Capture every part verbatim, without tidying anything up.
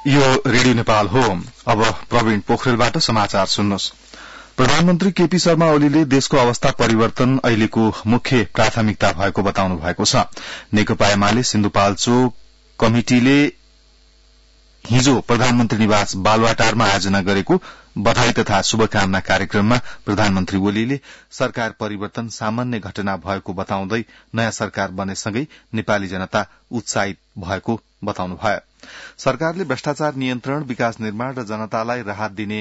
यो रेडियो नेपाल हो। अब प्रवीण पोखरेलबाट समाचार सुन्नुहोस्। प्रधानमन्त्री केपी शर्मा ओलीले देशको अवस्था परिवर्तन अहिलेको मुख्य प्राथमिकता भएको बताउनु भएको छ। नेकपा एमाले सिन्धुपाल्चोक कमिटिले हिजो प्रधानमन्त्री निवास बालुवाटारमा आयोजना गरेको बधाई तथा शुभकामना कार्यक्रममा प्रधानमन्त्री ओलीले सरकार परिवर्तन सामान्य घटना भएको बताउँदै नयाँ सरकार बनेसँगै नेपाली जनता उत्साहित भएको बताउनुभयो। सरकारले भ्रष्टाचार नियन्त्रण, विकास निर्माण र जनतालाई राहत दिने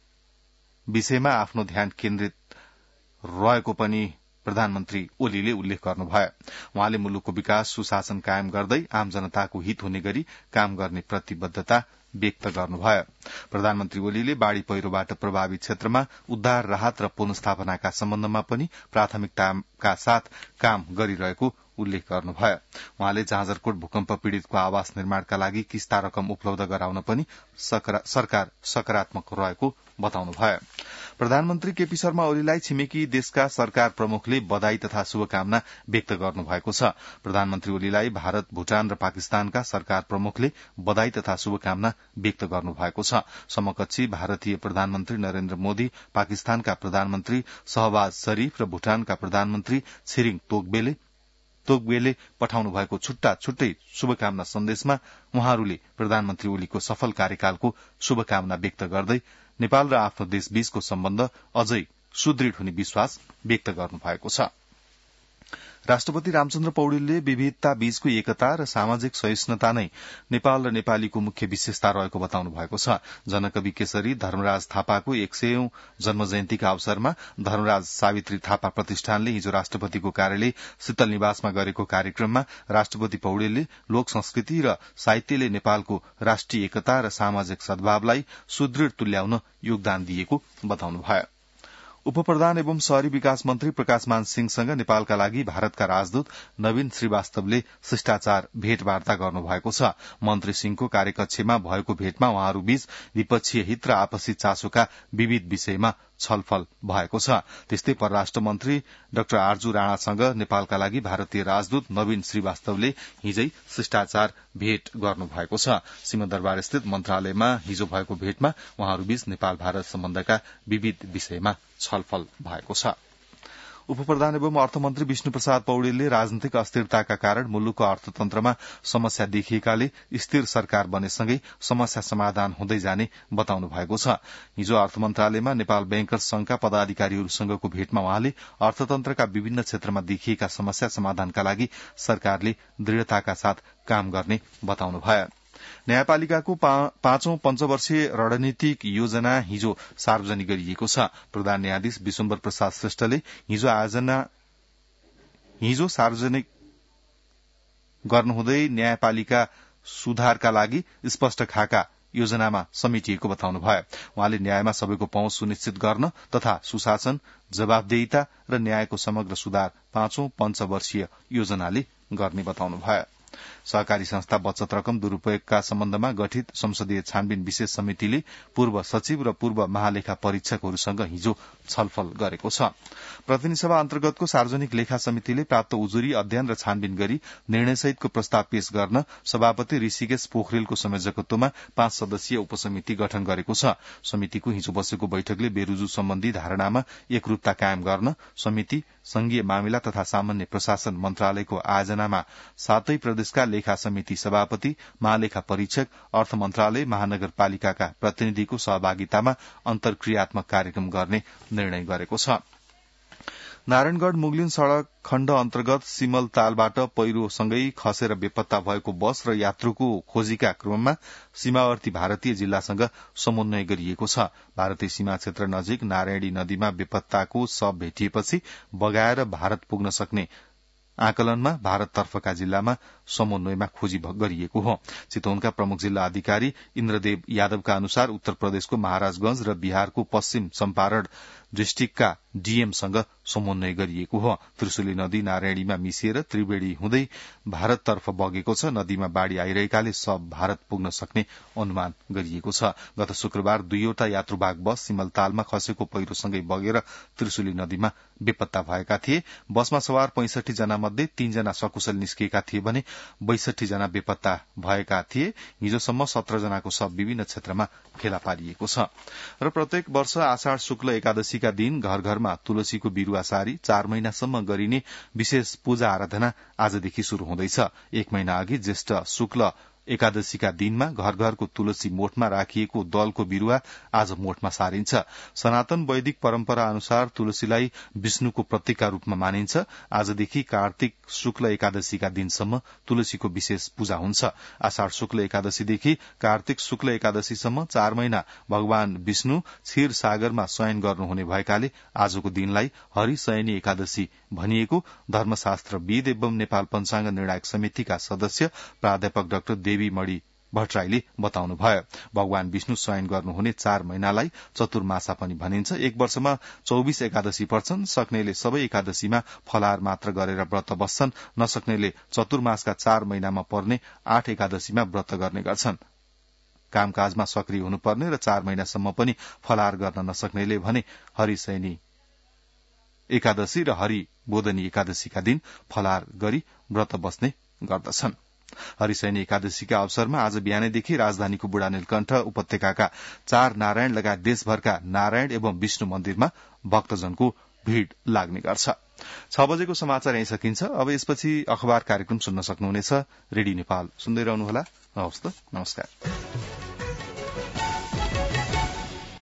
विषयमा आफ्नो ध्यान केन्द्रित रहेको पनि प्रधानमन्त्री ओलीले उल्लेख गर्नुभयो। उहाँले मुलुकको विकास सुशासन कायम गर्दै आम जनताको हित हुने गरी काम गर्ने प्रतिबद्धता व्यक्त गर्नुभयो। प्रधानमन्त्री ओलीले बाढ़ी पहिरोबाट प्रभावित क्षेत्रमा उद्धार, राहत र पुनर्स्थापनाका सम्बन्धमा पनि प्राथमिकताका साथ काम गरिरहेको उल्लेख गर्नुभयो। उहाँले जाजरकोट भूकम्प पीड़ितको आवास निर्माणका लागि किस्ता रकम उपलब्ध गराउन पनि सरकार सकारात्मक रहेको बताउनुभयो। प्रधानमन्त्री केपी शर्मा ओलीलाई छिमेकी देशका सरकार प्रमुखले बधाई तथा शुभकामना व्यक्त गर्नुभएको छ। प्रधानमन्त्री ओलीलाई भारत, भूटान र पाकिस्तानका सरकार प्रमुखले बधाई तथा शुभकामना व्यक्त गर्नुभएको छ। समकक्षी भारतीय प्रधानमन्त्री नरेन्द्र मोदी, पाकिस्तानका प्रधानमन्त्री शहबाज शरीफ र भूटानका प्रधानमन्त्री छिरिङ तोगबेले तोगबेले पठाउनु भएको छुट्टा छुट्टै शुभकामना सन्देशमा उहाँहरूले प्रधानमन्त्री ओलीको सफल कार्यकालको शुभकामना व्यक्त गर्दै नेपाल र आफ्नो देशबीचको सम्बन्ध अझै सुदृढ़ हुने विश्वास व्यक्त गर्नुभएको छ। राष्ट्रपति रामचन्द्र पौडेलले विविधता बीचको एकता र सामाजिक सहिष्णुता नै नेपाल र नेपालीको मुख्य विशेषता रहेको बताउनु भएको छ। जनकवि केशरी धर्मराज थापाको एक सयौं जन्म जयन्तीका अवसरमा धर्मराज सावित्री थापा प्रतिष्ठानले हिजो राष्ट्रपतिको कार्यालय शीतल निवासमा गरेको कार्यक्रममा राष्ट्रपति पौडेलले लोक संस्कृति र साहित्यले नेपालको राष्ट्रिय एकता र सामाजिक सद्भावलाई सुदृढ़ तुल्याउन योगदान दिएको बताउनुभयो। उपप्रधान एवं शहरी विकास मन्त्री प्रकाशमान सिंहसँग नेपालका लागि भारतका राजदूत नवीन श्रीवास्तवले शिष्टाचार भेटवार्ता गर्नुभएको छ। मन्त्री सिंहको कार्यकक्षमा भएको भेटमा उहाँहरूबीच द्विपक्षीय हित र आपसी चासोका विविध विषयमा छलफल भएको छ। त्यस्तै परराष्ट्र मन्त्री डाक्टर आर्जू राणासँग नेपालका लागि भारतीय राजदूत नवीन श्रीवास्तवले हिजै शिष्टाचार भेट गर्नुभएको छ। सिंहदरबार स्थित मन्त्रालयमा हिजो भएको भेटमा उहाँहरूबीच नेपाल भारत सम्बन्धका विविध विषयमा छलफल भएको छ। उपप्रधान एवं अर्थमन्त्री विष्णु प्रसाद पौडेलले राजनीतिक अस्थिरताका कारण मुलुकको अर्थतन्त्रमा समस्या देखिएकाले स्थिर सरकार बनेसँगै समस्या समाधान हुँदै जाने बताउनु भएको छ। हिजो अर्थ मन्त्रालयमा नेपाल बैंकर्स संघका पदाधिकारीहरूसँगको भेटमा उहाँले अर्थतन्त्रका विभिन्न क्षेत्रमा देखिएका समस्या समाधानका लागि सरकारले दृढ़ताका साथ काम गर्ने बताउनुभयो। न्यायपालिकाको पाँचौं पञ्चवर्षीय रणनीतिक योजना हिजो सार्वजनिक गरिएको छ। प्रधान न्यायाधीश विशुम्बर प्रसाद श्रेष्ठले हिजो आयोजना हिजो सार्वजनिक गर्नुहुँदै न्यायपालिका सुधारका लागि स्पष्ट खाका योजनामा समेटिएको बताउनुभयो। उहाँले न्यायमा सबैको पहुँच सुनिश्चित गर्न तथा सुशासन, जवाफदेहिता र न्यायको समग्र सुधार पाँचौं पञ्चवर्षीय योजनाले गर्ने बताउनुभयो। सहकारी संस्था बचत रकम दुरूपयोगका सम्बन्धमा गठित संसदीय छानबिन विशेष समितिले पूर्व सचिव र पूर्व महालेखा परीक्षकहरूसँग हिजो छलफल गरेको छ। प्रतिनिधि सभा अन्तर्गतको सार्वजनिक लेखा समितिले प्राप्त उजुरी अध्ययन र छानबिन गरी निर्णयसहितको प्रस्ताव पेश गर्न सभापति ऋषिकेश पोखरेलको संयोजकत्वमा पाँच सदस्यीय उपसमिति गठन गरेको छ। समितिको हिजो बसेको बैठकले बेरुजु सम्बन्धी धारणामा एकरूपता कायम गर्न समिति संघीय मामिला तथा सामान्य प्रशासन मन्त्रालयको आयोजनामा सातै प्रदेशका लेखा समिति सभापति, महालेखा परीक्षक, अर्थ मन्त्रालय, महानगरपालिकाका प्रतिनिधिको सहभागितामा अन्तर्क्रियात्मक कार्यक्रम गर्ने निर्णय गरेको छ। नारायणगढ़ मुगलिन सड़क खण्ड अन्तर्गत सिमलतालबाट पहिरोसँगै खसेर बेपत्ता भएको बस र यात्रुको खोजीका क्रममा सीमावर्ती भारतीय जिल्लासँग समन्वय गरिएको छ। भारतीय सीमा क्षेत्र नजिक नारायणी नदीमा बेपत्ताको शव भेटिएपछि बगाएर भारत पुग्न सक्ने आकलनमा भारततर्फका जिल्लामा समन्वयमा खोजी गरिएको हो। चितवनका प्रमुख जिल्ला अधिकारी इन्द्रदेव यादवका अनुसार उत्तर प्रदेशको महाराजगंज र बिहारको पश्चिम चम्पारण डिस्ट्रिक्टका डीएमसँग समन्वय गरिएको हो। त्रिशुली नदी नारायणीमा मिसिएर त्रिवेणी हुँदै भारततर्फ बगेको छ। नदीमा बाढ़ी आइरहेकाले सब भारत पुग्न सक्ने अनुमान गरिएको छ। गत शुक्रबार दुईवटा यात्रुवाहक बस सिमलतालमा खसेको पहिरोसँगै बगेर त्रिशुली नदीमा बेपत्ता भएका थिए। बसमा सवार पैंसठी जना मध्ये तीनजना सकुशल निस्किएका थिए भने बैसठी जना बेपत्ता भएका थिए। हिजोसम्म सत्र जनाको शव विभिन्न क्षेत्रमा फेला पारिएको छ। र प्रत्येक वर्ष आषाढ़ शुक्ल एकादशीका दिन घर घरमा तुलसीको बिरूवा सारी चार महिनासम्म गरिने विशेष पूजा आराधना आजदेखि शुरू हुँदैछ। एक महिना अघि ज्येष्ठ शुक्ल एकादशीका दिनमा घर घरको तुलसी मोठमा राखिएको दलको बिरूवा आज मोठमा सारिन्छ। सनातन वैदिक परम्परा अनुसार तुलसीलाई विष्णुको प्रतीकका रूपमा मानिन्छ। आजदेखि कार्तिक शुक्ल एकादशीका दिनसम्म तुलसीको विशेष पूजा हुन्छ। आषाढ़ शुक्ल एकादशीदेखि कार्तिक शुक्ल एकादशीसम्म चार महिना भगवान विष्णु क्षीर सागरमा शयन गर्नुहुने भएकाले आजको दिनलाई हरिशयनी एकादशी भनिएको धर्मशास्त्रविद एवं नेपाल पञ्चाङ्ग निर्णायक समितिका सदस्य प्राध्यापक डाक्टर देवी मणि भट्टराईले बताउनुभयो। भगवान विष्णु शयन गर्नुहुने चार महिनालाई चतुर्मासा पनि भनिन्छ। एक वर्षमा चौबीस एकादशी पर्छन्। सक्नेले सबै एकादशीमा फलाहार मात्र गरेर व्रत बस्छन्। नसक्नेले चतुर्मासका चार महिनामा पर्ने आठ एकादशीमा व्रत गर्ने गर्छन्। कामकाजमा सक्रिय हुनुपर्ने र चार महिनासम्म पनि फलाहार गर्न नसक्नेले भने हरिशयनी एकादशी र हरि बोधनी एकादशीका दिन फलाहार गरी व्रत बस्ने गर्दछन्। हरिशयनी एकादशीका अवसरमा आज बिहानैदेखि राजधानीको बुढानीलकण्ठ उपत्यकाका चार नारायण लगायत देशभरका नारायण एवं विष्णु मन्दिरमा भक्तजनको भीड़ लाग्ने गर्छ। छ बजेको समाचार यही सकिन्छ। अब यसपछि अखबार कार्यक्रम सुन्न सक्नुहुनेछ। रेडियो नेपाल सुन्दै रहनुहोला। हवस् त, नमस्कार।